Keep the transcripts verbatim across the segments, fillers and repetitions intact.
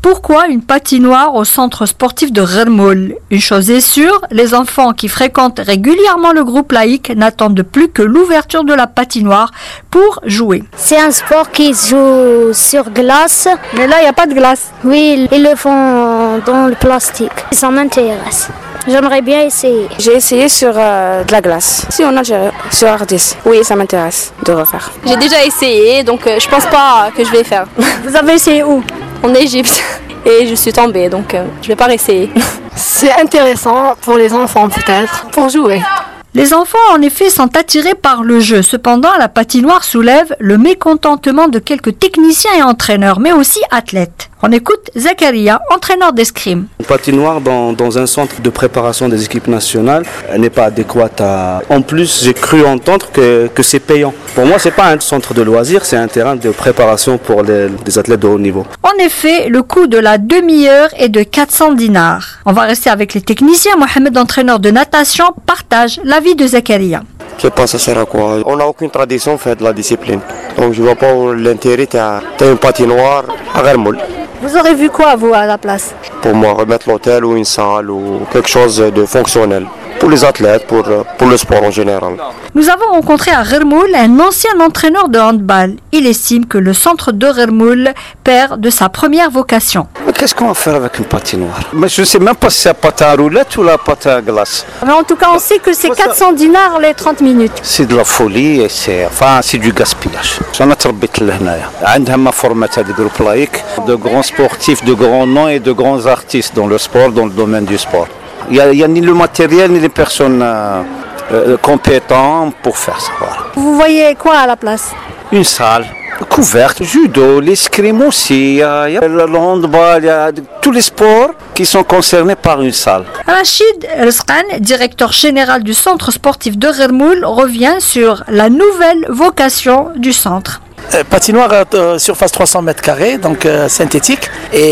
Pourquoi une patinoire au centre sportif de Ghirmoul? Une chose est sûre, les enfants qui fréquentent régulièrement le groupe laïque n'attendent plus que l'ouverture de la patinoire pour jouer. C'est un sport qui se joue sur glace. Mais là, il n'y a pas de glace. Oui, ils le font dans le plastique. Ça m'intéresse. J'aimerais bien essayer. J'ai essayé sur euh, de la glace. Si, en Algérie, sur Ardis. Oui, ça m'intéresse de refaire. J'ai déjà essayé, donc euh, je pense pas que je vais faire. Vous avez essayé où? En Égypte. Et je suis tombée, donc euh, je vais pas réessayer. C'est intéressant pour les enfants peut-être, pour jouer. Les enfants, en effet, sont attirés par le jeu. Cependant, la patinoire soulève le mécontentement de quelques techniciens et entraîneurs, mais aussi athlètes. On écoute Zakaria, entraîneur d'escrime. Une patinoire dans, dans un centre de préparation des équipes nationales n'est pas adéquate à... En plus, j'ai cru entendre que, que c'est payant. Pour moi, ce n'est pas un centre de loisirs, c'est un terrain de préparation pour les, les athlètes de haut niveau. En effet, le coût de la demi-heure est de quatre cents dinars. On va rester avec les techniciens. Mohamed, entraîneur de natation, partage l'avis de Zakaria. Je sais pas ça sert à quoi. On n'a aucune tradition fait de la discipline. Donc je vois pas l'intérêt de une patinoire à Ghirmoul. Vous aurez vu quoi, vous, à la place? Pour moi, remettre l'hôtel ou une salle ou quelque chose de fonctionnel. Pour les athlètes, pour, pour le sport en général. Nous avons rencontré à Ghirmoul un ancien entraîneur de handball. Il estime que le centre de Ghirmoul perd de sa première vocation. Qu'est-ce qu'on va faire avec une patinoire? Mais je ne sais même pas si c'est la pâte à roulettes ou la pâte à glace. Mais en tout cas, on sait que c'est quatre cents dinars les trente minutes. C'est de la folie et c'est, enfin, c'est du gaspillage. J'en ai تربيت لهنايا. عندها ما فورمات هذا groupe laïque, de grands sportifs, de grands noms et de grands artistes dans le sport, dans le domaine du sport. Il n'y a, a ni le matériel ni les personnes euh, euh, compétentes pour faire ça. Voilà. Vous voyez quoi à la place? Une salle couverte, judo, l'escrime aussi, il y a, il y a le handball, il y a tous les sports qui sont concernés par une salle. Rachid Rizqan, directeur général du centre sportif de Ghirmoul, revient sur la nouvelle vocation du centre. Euh, patinoire euh, surface trois cents mètres carrés, donc euh, synthétique,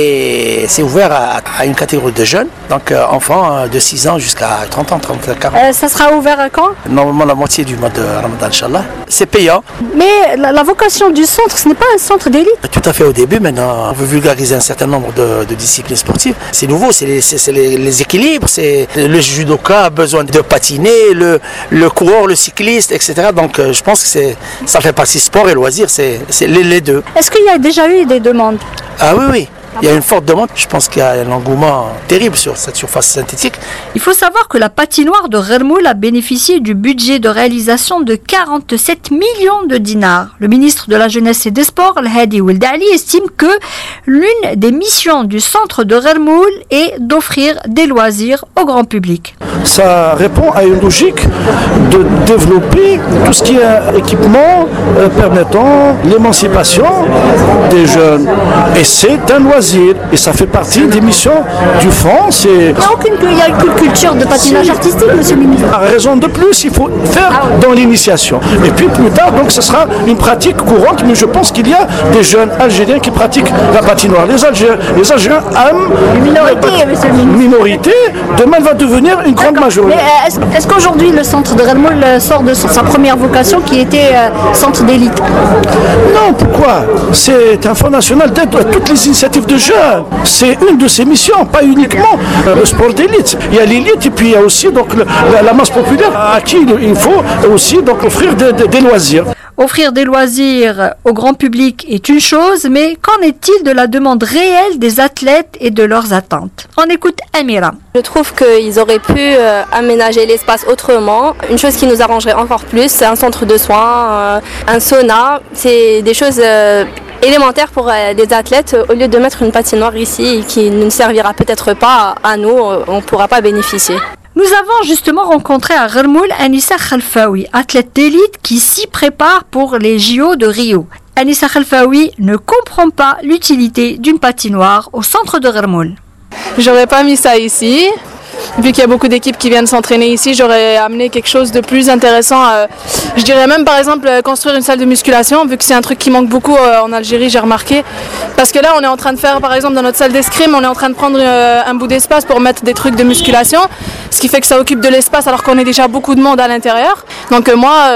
et c'est ouvert à, à une catégorie de jeunes, donc euh, enfants euh, de six ans jusqu'à trente ans, trente, quarante. Euh, ça sera ouvert à quand? Normalement la moitié du mois de Ramadan, Inch'Allah. C'est payant. Mais la, la vocation du centre, ce n'est pas un centre d'élite. Tout à fait, au début, maintenant, on veut vulgariser un certain nombre de, de disciplines sportives. C'est nouveau, c'est les, c'est, c'est les, les équilibres, c'est le judoka a besoin de patiner, le, le coureur, le cycliste, et cetera. Donc euh, je pense que c'est, ça fait partie sport et loisir. C'est C'est les, les deux. Est-ce qu'il y a déjà eu des demandes? Ah oui, oui. Il y a une forte demande. Je pense qu'il y a un engouement terrible sur cette surface synthétique. Il faut savoir que la patinoire de Ghirmoul a bénéficié du budget de réalisation de quarante-sept millions de dinars. Le ministre de la Jeunesse et des Sports, Al-Hadi Oueldali, estime que l'une des missions du centre de Ghirmoul est d'offrir des loisirs au grand public. Ça répond à une logique de développer tout ce qui est équipement euh, permettant l'émancipation des jeunes. Et c'est un loisir. Et ça fait partie des missions du fonds. C'est... Il n'y a aucune il y a une culture de patinage artistique, monsieur le ministre. À raison de plus, il faut faire ah oui. dans l'initiation. Et puis plus tard, donc, ce sera une pratique courante. Mais je pense qu'il y a des jeunes Algériens qui pratiquent la patinoire. Les Algériens, les Algériens aiment une minorité, monsieur le ministre. Minorité. Demain, elle va devenir une grande D'accord. majorité. Mais est-ce, est-ce qu'aujourd'hui, le centre de Ghirmoul sort de sa première vocation qui était euh, centre d'élite? Non, pourquoi? C'est un fonds national d'aide à toutes les initiatives de jeunes. C'est une de ses missions, pas uniquement euh, le sport d'élite. Il y a l'élite et puis il y a aussi donc, le, la, la masse populaire à qui il faut aussi donc, offrir de, de, des loisirs. Offrir des loisirs au grand public est une chose, mais qu'en est-il de la demande réelle des athlètes et de leurs attentes? On écoute Amira. Je trouve qu'ils auraient pu euh, aménager l'espace autrement. Une chose qui nous arrangerait encore plus, c'est un centre de soins, euh, un sauna. C'est des choses euh, élémentaires pour euh, des athlètes. Au lieu de mettre une patinoire ici qui ne servira peut-être pas à nous, on ne pourra pas bénéficier. Nous avons justement rencontré à Ghirmoul Anissa Khalfaoui, athlète d'élite qui s'y prépare pour les J O de Rio. Anissa Khalfaoui ne comprend pas l'utilité d'une patinoire au centre de Ghirmoul. J'aurais pas mis ça ici. Vu qu'il y a beaucoup d'équipes qui viennent s'entraîner ici, j'aurais amené quelque chose de plus intéressant. Euh, je dirais même par exemple euh, construire une salle de musculation, vu que c'est un truc qui manque beaucoup euh, en Algérie, j'ai remarqué. Parce que là, on est en train de faire, par exemple, dans notre salle d'escrime, on est en train de prendre euh, un bout d'espace pour mettre des trucs de musculation, ce qui fait que ça occupe de l'espace alors qu'on est déjà beaucoup de monde à l'intérieur. Donc euh, moi, euh,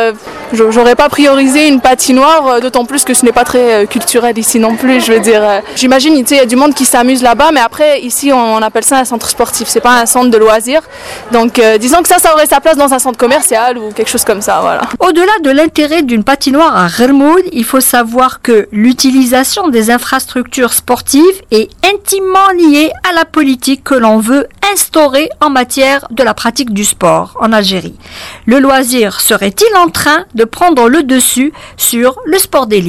J'aurais pas priorisé une patinoire, d'autant plus que ce n'est pas très culturel ici non plus, je veux dire. J'imagine, tu sais, il y a du monde qui s'amuse là-bas, mais après, ici, on appelle ça un centre sportif, c'est pas un centre de loisirs. Donc, euh, disons que ça, ça aurait sa place dans un centre commercial ou quelque chose comme ça, voilà. Au-delà de l'intérêt d'une patinoire à Ghirmoud, il faut savoir que l'utilisation des infrastructures sportives est intimement liée à la politique que l'on veut instaurer en matière de la pratique du sport en Algérie. Le loisir serait-il en train de prendre le dessus sur le sport d'élite ?